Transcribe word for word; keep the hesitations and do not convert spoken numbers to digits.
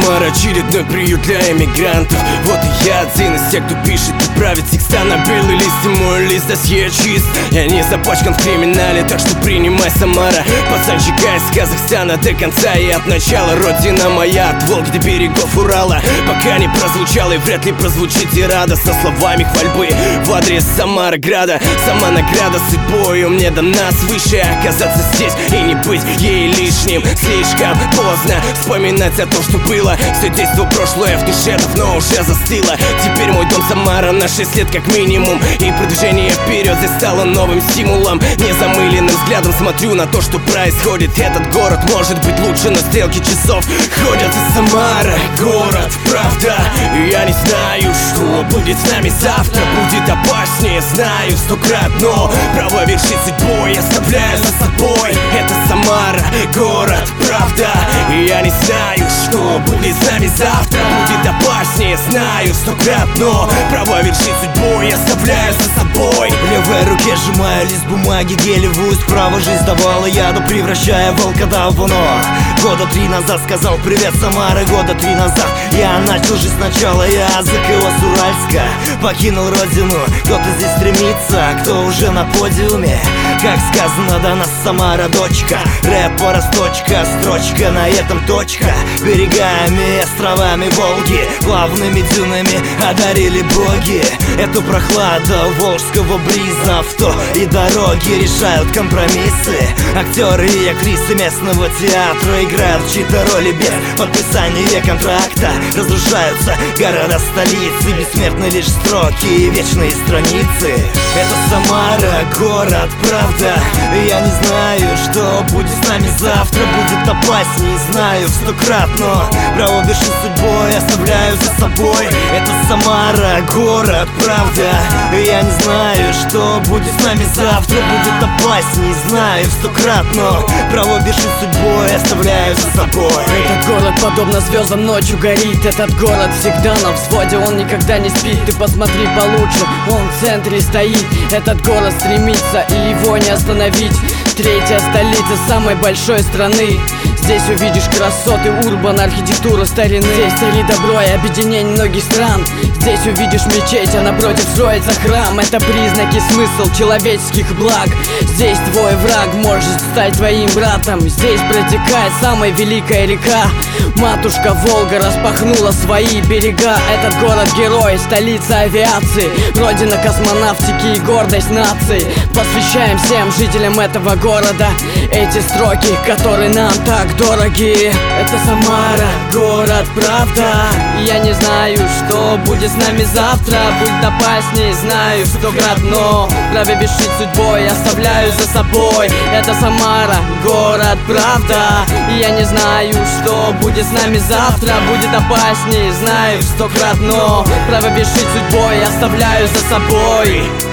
Самара, очередной приют для эмигрантов. Вот и я один из тех, кто пишет и правит текста на белый лист. И мой лист досье чист, я не запачкан в криминале, так что принимай, Самара. Пацанчика из Казахстана до конца и от начала. Родина моя, от Волги до берегов Урала. Пока не прозвучала и вряд ли прозвучит тирада со словами хвальбы в адрес Самара-града. Сама награда судьбою мне дана свыше. Оказаться здесь и не быть ей лишним. Слишком поздно вспоминать о том, что было. Все действо прошлое в душе давно уже застыло. Теперь мой дом Самара на шесть лет как минимум. И продвижение вперед здесь стало новым стимулом. Незамыленным взглядом смотрю на то, что происходит. Этот город может быть лучше, но стрелки часов ходят. И Самара, город, правда. Я не знаю, что будет с нами завтра. Будет опаснее, знаю сто крат, но право вершить судьбой оставляю за собой. Это Самара, город, правда. Я не знаю, что будет с нами завтра. Будет опаснее, знаю сто крат, но право вершить судьбой оставляю за собой. В левой руке сжимаю лист бумаги, гелевую справа жизнь давала яду, превращая волкодава в оно. Года три назад сказал привет, Самара. Года три назад я начал жизнь сначала. Я закрыла с Уральска, покинул родину. Кто-то здесь стремится, кто уже на подиуме. Как сказано, да нас Самара, дочка. Рэп росточка, строчка, на этом точка. Берегами, островами Волги, плавными дюнами одарили боги. Эту прохладу волжского бриза, авто и дороги решают компромиссы. Актеры и актрисы местного театра играют чьи-то роли без подписания контракта. Разрушаются города-столицы, бессмертны лишь строки и вечные страницы. Это Самара, город, правда. Я не знаю, что будет с нами завтра. Будет опаснее, знаю в сто крат, но право вершить судьбой оставляю за собой. Это Самара, город, правда. Я не знаю, что будет с нами завтра. Будет опаснее, знаю в сто крат, но право вершить судьбой оставляю за собой. Этот город подобно звездам ночью горит. Этот город всегда на взводе, он никогда не спит. Ты посмотри получше, он в центре стоит. Этот город стремится, и его не остановить. Третья столица самой большой страны. Здесь увидишь красоты урбана, архитектуру старины. Здесь царит добро и объединение многих стран. Здесь увидишь мечеть, а напротив строится храм. Это признаки, смысл человеческих благ. Здесь твой враг может стать твоим братом. Здесь протекает самая великая река. Матушка Волга распахнула свои берега. Этот город-герой, столица авиации, родина космонавтики и гордость нации. Посвящаем всем жителям этого города эти строки, которые нам так дороги. Это Самара, город, правда. Я не знаю, что будет с нами завтра. Будет опаснее, знаю сто крат, но право вершить судьбой оставляю за собой. Это Самара, город, правда. Я не знаю, что будет с нами завтра. Будет опаснее, знаю сто крат, но право вершить судьбой оставляю за собой.